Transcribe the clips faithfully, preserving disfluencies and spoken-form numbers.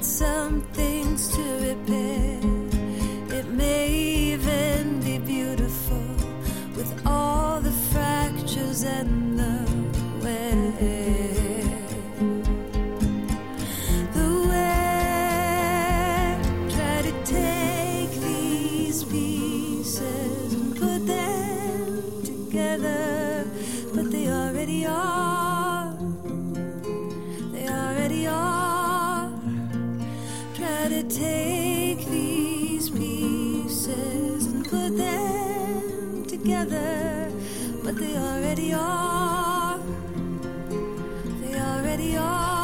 some things to repair. It may even be beautiful with all the fractures and the wear. The wear try to take these pieces and put them together, but they already are. They already are. Try to take these pieces and put them together, but they already are. They already are.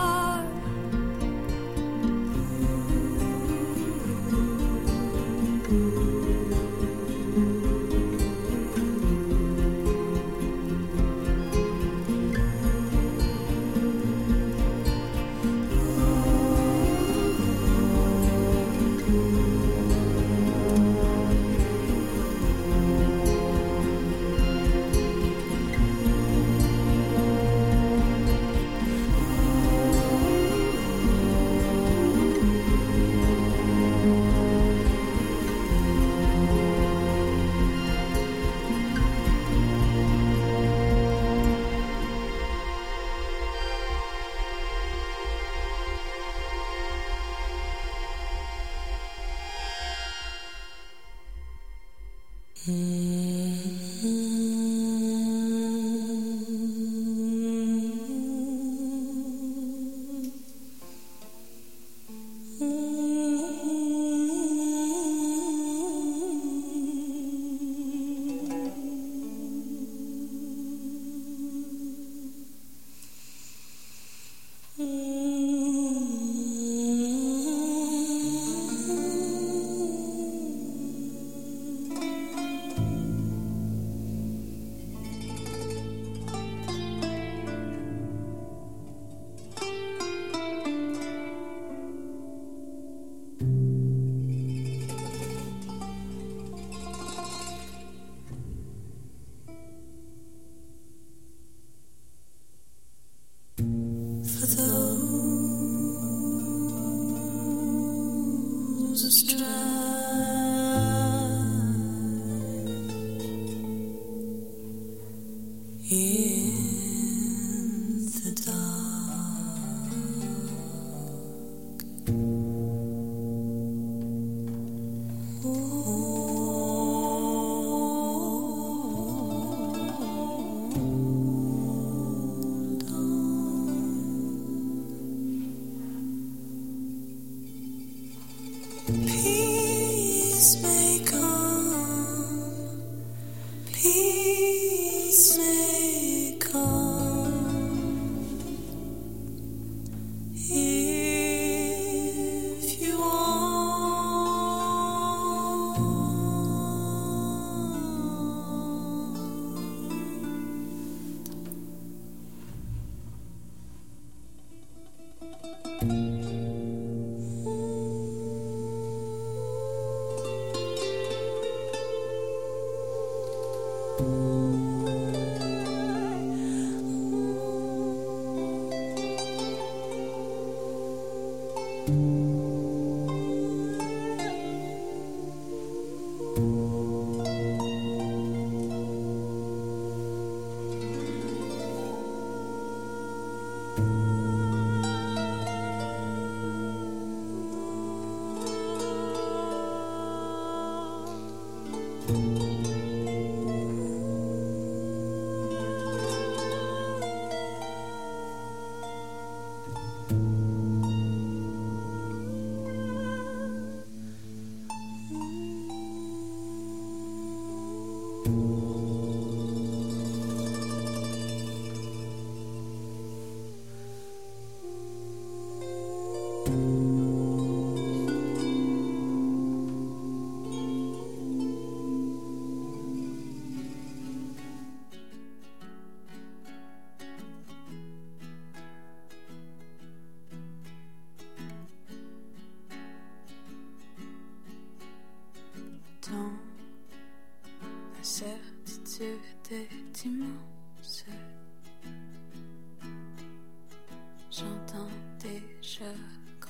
C'était immense. J'entends déjà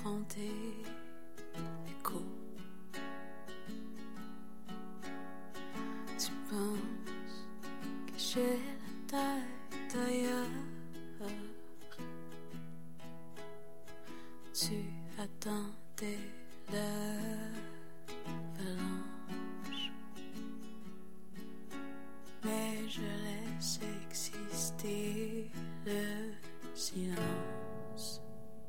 rendez écho. Tu penses que j'ai la tête ailleurs. Tu attendais l'avalanche, mais je laisse exister le silence.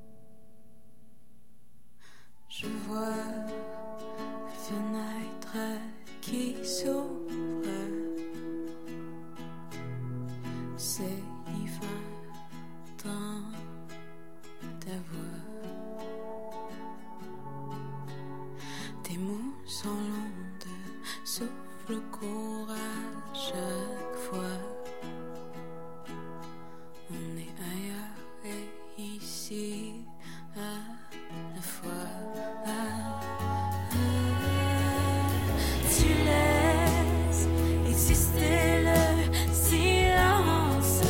Je vois la fenêtre qui s'ouvre. C'est l'hiver dans ta voix. Tes mots sont longs de souffle court à chaque fois. On est ailleurs et ici à la fois. Ah, ah, tu laisses exister le silence.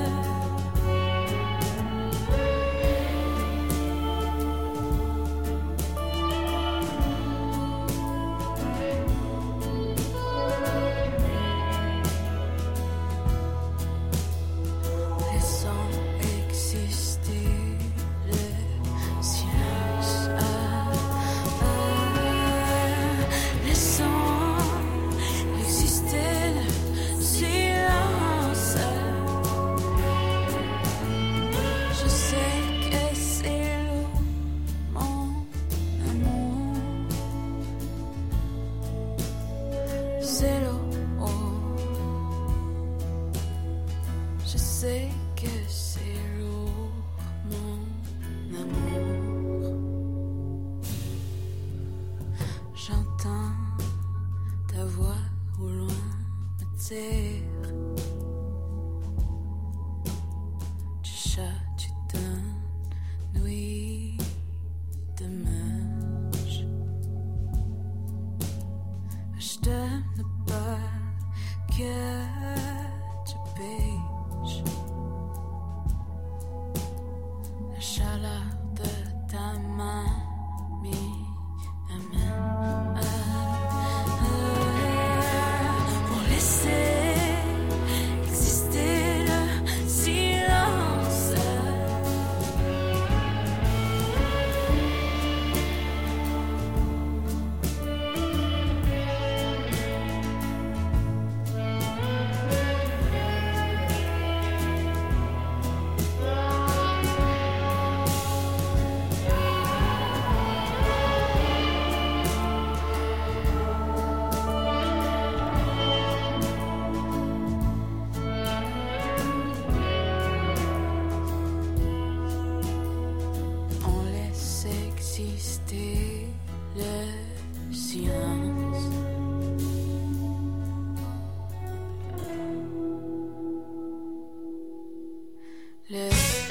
Laissons exister le silence. Ah, ah, laissons exister le silence. Je sais que c'est lourd, mon amour. C'est lourd. Je sais que c'est lourd, mon amour. J'entends ta voix au loin me dire: tu chat, tu donnes nuit de manche. Je t'aime pas que tu pêches. La chaleur de ta main m'y amène. Ah, ah, pour laisser exister le silence. On laisse exister le silence. Le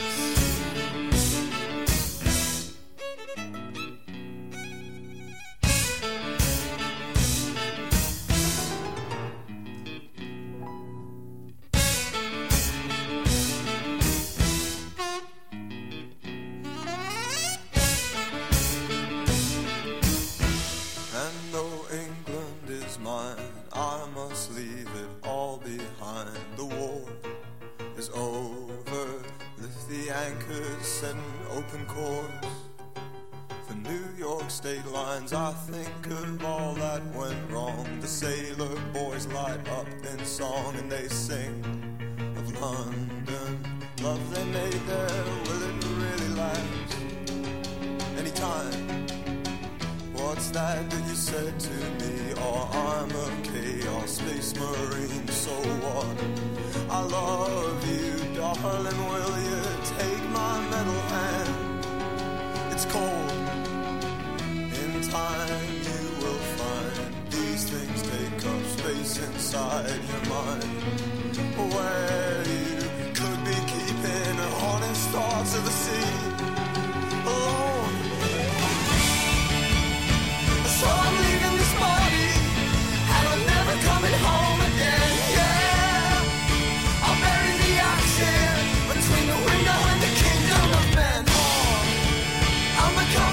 And though England is mine, I must leave it all behind. The war is over, lift the anchors, set an open course for New York state lines. I think of all that went wrong. The sailor boys light up in song and they sing of London. Love they made there, will it really last? Anytime. What's that that you said to me? Oh, I'm okay, oh, space marine, so what? I love you, darling, will you take my metal hand? It's cold, in time you will find these things take up space inside your mind, where you could be keeping honest thoughts of the sea alone. So I'm leaving this body, and I'm never coming home again, yeah. I'll bury the oxen between the window and the kingdom of men. Oh, I'm becoming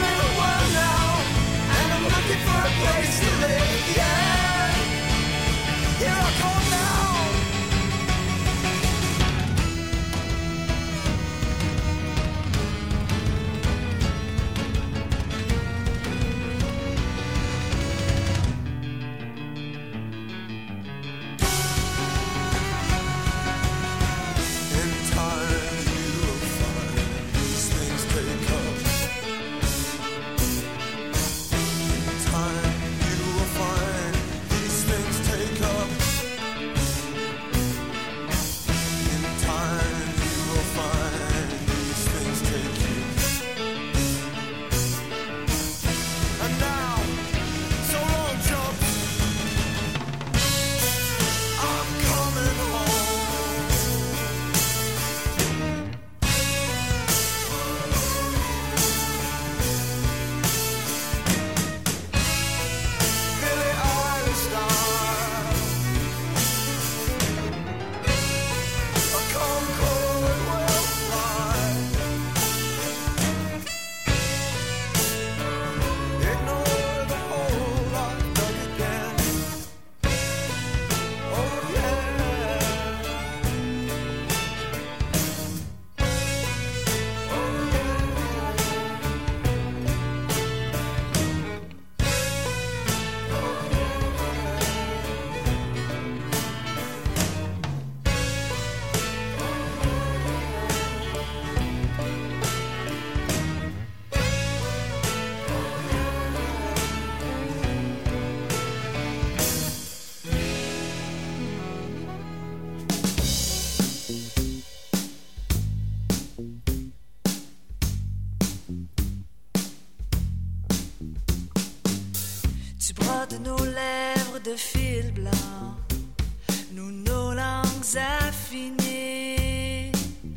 de nos lèvres de fil blanc, nous nos langues affinées.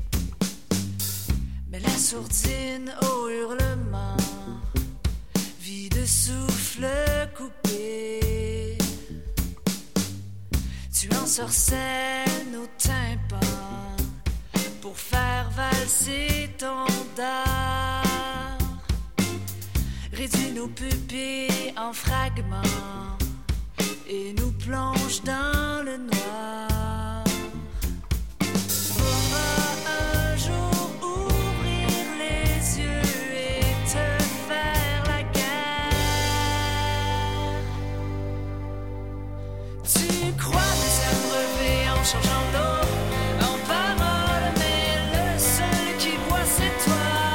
Mais la sourdine au hurlement vit de souffle coupé. Tu ensorcelles nos tympans pour faire valser ton dard. Réduis nos pupilles en fragments et nous plonge dans le noir. Faudra un jour ouvrir les yeux et te faire la guerre. Tu crois nous abreuver en changeant l'eau en paroles, mais le seul qui voit c'est toi.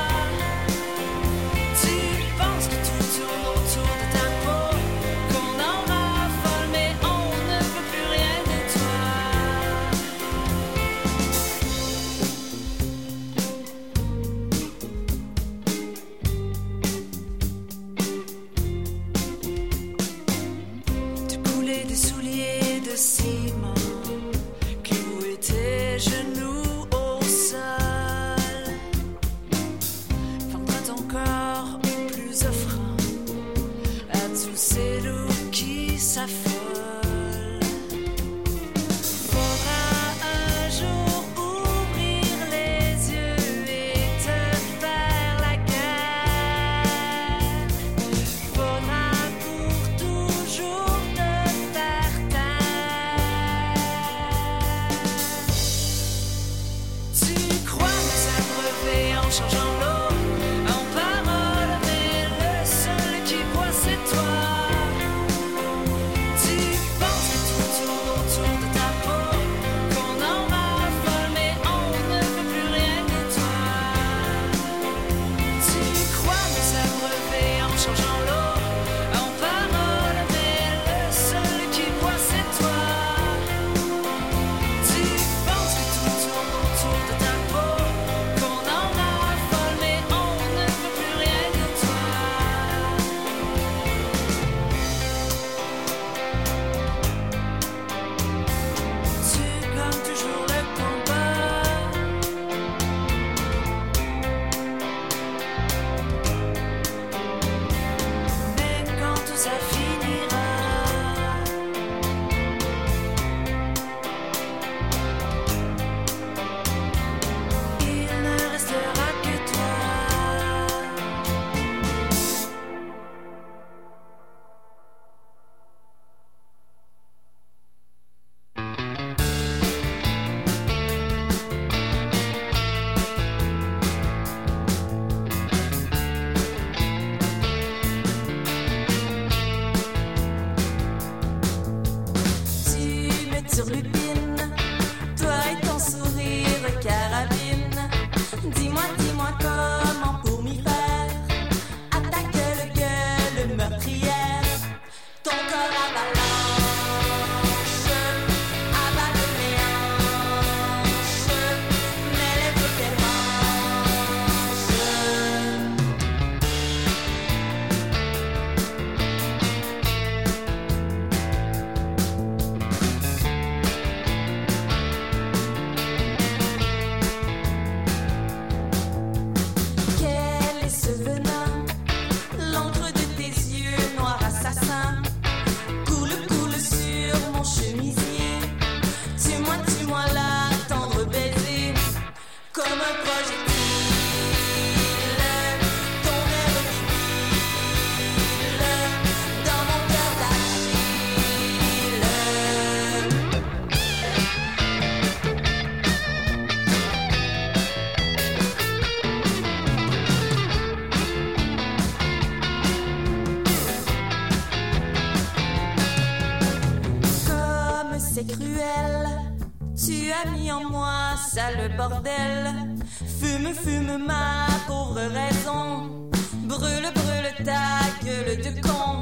Le bordel, fume, fume ma pauvre raison, brûle, brûle ta gueule de con,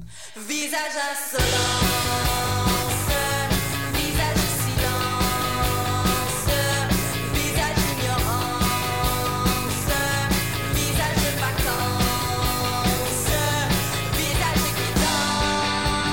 visage insolence, visage silence, visage ignorance, visage vacances, visage qui danse.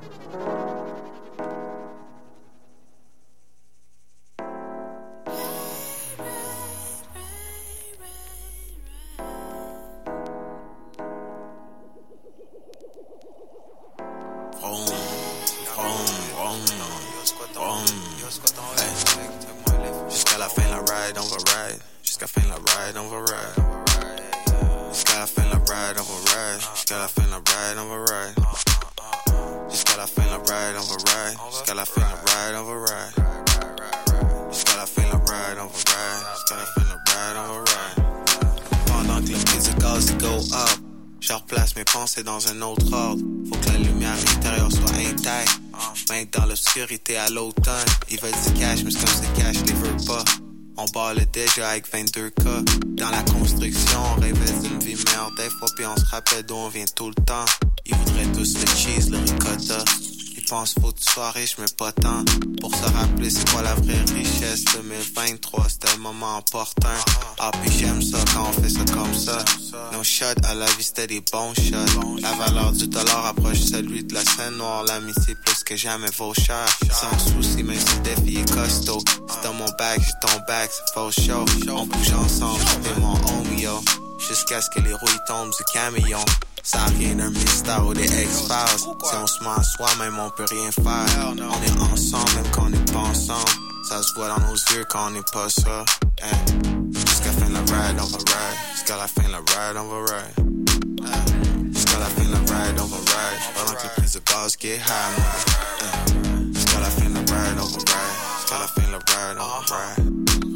Jusqu'à la fin la ride, on va ride. Jusqu'à la fin la ride, on va ride. Jusqu'à la fin la ride, on va ride. Jusqu'à la fin la ride, on va ride. Jusqu'à la fin la ride, on va ride. Jusqu'à la fin la ride, on va ride. Jusqu'à la fin la ride, on va ride. Jusqu'à la fin la ride, on va ride. Pendant que le prix du gaz il go up, je replace mes pensées dans un autre ordre. Faut que la lumière intérieure soit intacte. Même dans l'obscurité à l'automne. Ils veulent du cash, mais c'est comme c'est cash, les veut pas. On bat le déjà avec vingt-deux K. Dans la construction, on rêvait d'une vie meilleure des fois, puis on se rappelle d'où on vient tout le temps. Ils voudraient tous le cheese, le ricotta. Ils pensent faut que tu sois riche, mais pas tant. Pour se rappeler c'est quoi la vraie richesse. deux mille vingt-trois, c'était le moment opportun. Ah puis j'aime ça quand on fait ça comme ça. Nos shots à la vie c'était des bons shots. La valeur du dollar approche celui de la scène noire. L'amitié plus que jamais vaut cher. Sans souci même si le défi est costaud. Si dans mon bac, j'ai ton bac, c'est faux show. On bouge ensemble, t'es mon homie yo. Jusqu'à ce que les rouilles tombent du camion. Ça a rien d'un mystère ou des X-Files. Si on se ment à soi-même, on peut rien faire. On est ensemble même quand on n'est pas ensemble. Ça se voit dans nos yeux quand on n'est pas ça. Hey. Jusqu'à la fin de la ride, on va ride. Jusqu'à la fin de la ride, on va ride. Hey. Jusqu'à la fin de la ride, on va ride. Pendant que le prix de gaz get high, hey. Jusqu'à la fin de la ride, on va ride. Jusqu'à la fin de la ride, on va ride.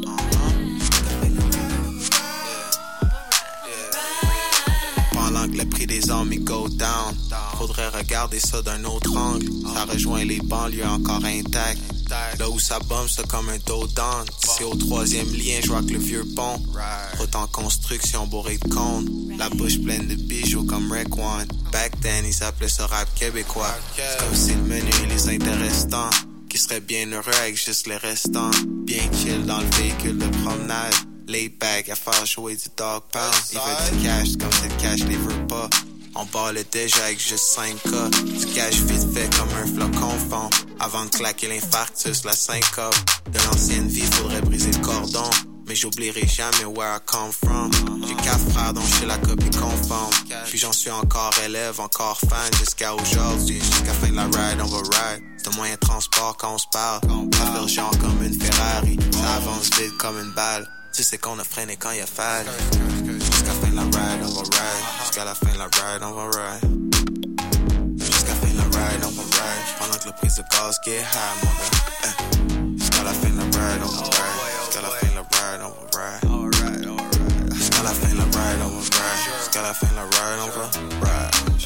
Pendant que le prix des armes il go down, faudrait regarder ça d'un autre angle. Ça rejoint les banlieues encore intactes. Là où ça bombe, c'est comme un dos down. C'est au troisième lien, je vois que le vieux pont. Route en construction, bourré de cônes. La bouche pleine de bijoux comme Rec One. Back then, ils appelaient ça rap québécois. C'est comme si le menu et les intéressants qui seraient bien heureux avec juste les restants. Bien chill dans le véhicule de promenade. Laid back à faire jouer du dog pound. Ils veulent du cash comme c'est le cash les veut pas. On bat le déjà avec juste cinq K. Du cash vite fait comme un flocon fond. Avant de claquer l'infarctus, la syncope. De l'ancienne vie, faudrait briser le cordon. Mais j'oublierai jamais where I come from. J'ai quatre frères dont je suis la copie conforme. Puis j'en suis encore élève, encore fan. Jusqu'à aujourd'hui, jusqu'à fin de la ride, on va ride. C'est un moyen de transport quand on se parle. Ça fait le genre comme une Ferrari. Ça avance vite comme une balle. Tu sais qu'on a freiné quand il a fallu. Jusqu'à la fin de la ride, on va ride. Jusqu'à la fin de la ride, on va ride. Jusqu'à la fin de la ride, on va ride. Pendant que le prix de gaz get high, mon gars. Jusqu'à la fin de la ride, on va ride. Jusqu'à la fin de la ride, on va ride. Jusqu'à la fin de la ride, on va ride. Jusqu'à la fin de la ride, on va ride.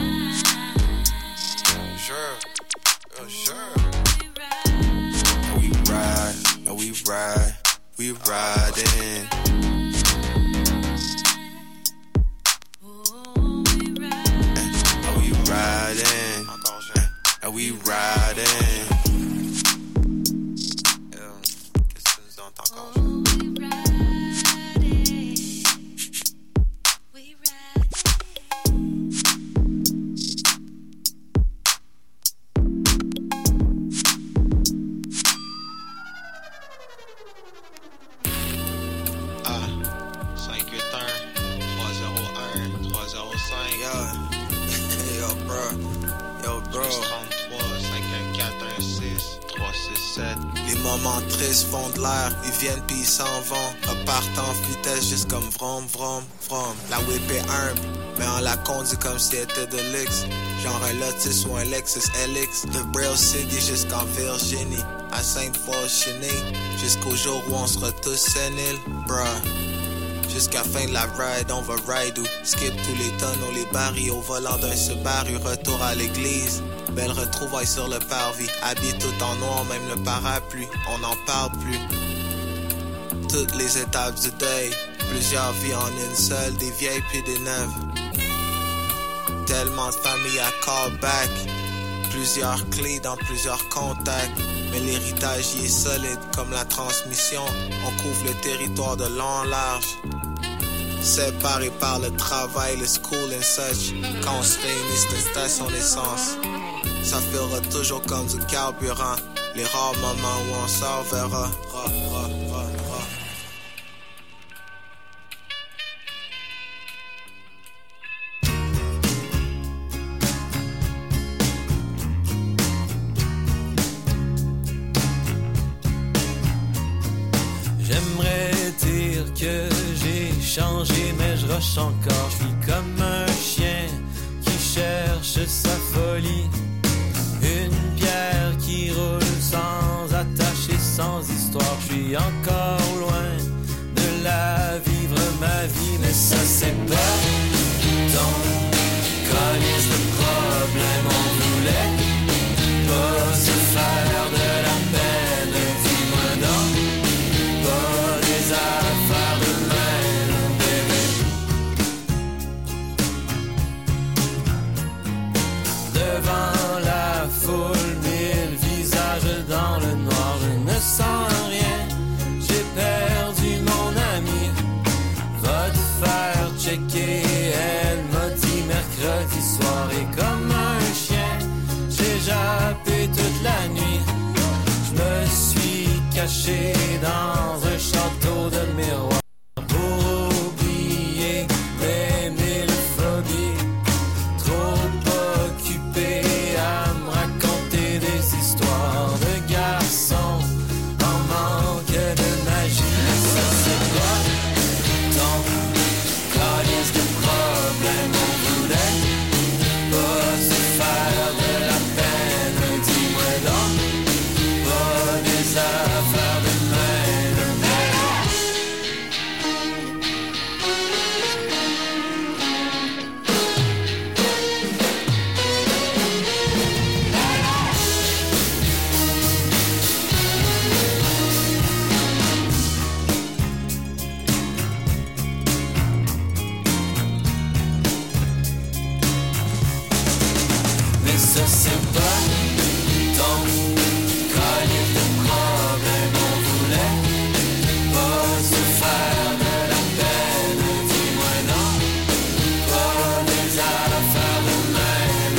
Sure. Oh, sure. We ride, we ride. We riding. Are we riding? Are we riding? Les moments tristes font de l'air, ils viennent pis ils s'en vont. Repartent en vitesse juste comme vroom vroom vroom. La whip est humble, mais on la conduit comme si elle était de luxe. Genre un Lotus ou un Lexus L X. De Braille City jusqu'en Virginie, à Sainte-Foy-Cheney, jusqu'au jour où on sera tous séniles, bruh. Jusqu'à fin de la ride, on va ride ou skip tous les tonneaux, les barils au volant d'un Subaru, retour à l'église. Belle retrouvaille sur le parvis, habillé tout en noir, même le parapluie, on n'en parle plus. Toutes les étapes du deuil, plusieurs vies en une seule, des vieilles puis des neuves. Tellement de familles à call back, plusieurs clés dans plusieurs contacts. Mais l'héritage y est solide comme la transmission, on couvre le territoire de long en large. Séparés par le travail, le school and such. Quand on se réunit, c'est une station d'essence. ça fera toujours comme du carburant. Les rares moments où on s'en verra. Ra, ra, ra, ra. J'aimerais dire que j'ai changé, mais je rush encore. Je suis comme un chien qui cherche sa folie. Une pierre qui roule sans attache et sans histoire. Je suis encore loin de la vivre ma vie, mais ça c'est pas ton calice de problème. On voulait pas se faire de la peine, dis-moi non. Pas des affaires de même, bébé. Devant la foule, mille visages dans le noir, je ne sens rien, j'ai perdu mon ami. Va te faire checker, elle m'a dit mercredi soir. Et comme un chien, j'ai jappé toute la nuit. Je me suis caché dans un château de miroir pour oublier mes mille phobies. Trop occupé à me raconter des histoires de garçons en manque de magie. Mais ça c'est pas ton calice de problème. On voulait pas se faire de la peine, dis-moi donc. Pas des affaires de même. Mais ça c'est pas ton calice de problème. On voulait pas se faire de la peine, dis-moi non. Pas des affaires de même.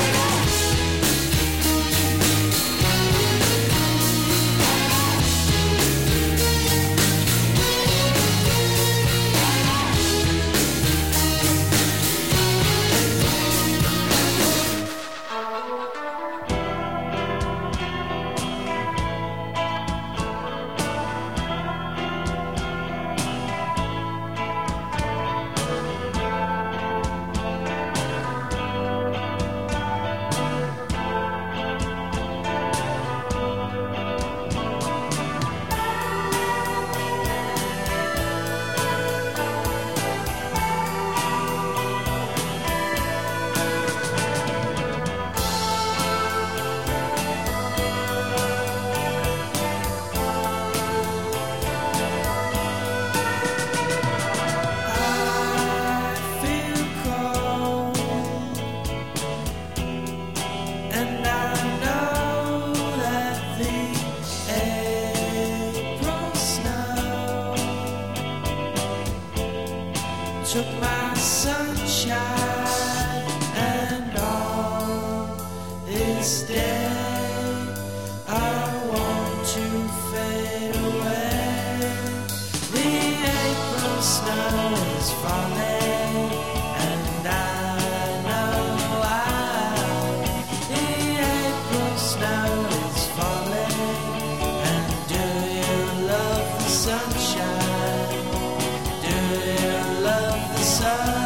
Took my sunshine and all this day I want to fade away. The April snow is falling and I know why. The April snow is falling, and do you love the sunshine? Do you love the sun?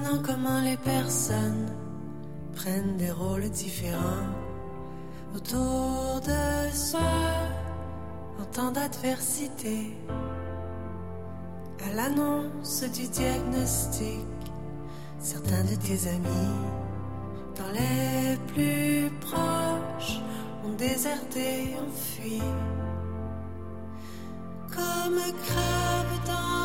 Surprenant comment les personnes prennent des rôles différents autour de soi en temps d'adversité. À l'annonce du diagnostic, certains de tes amis, dans les plus proches, ont déserté, ont fui. Comme crabe dans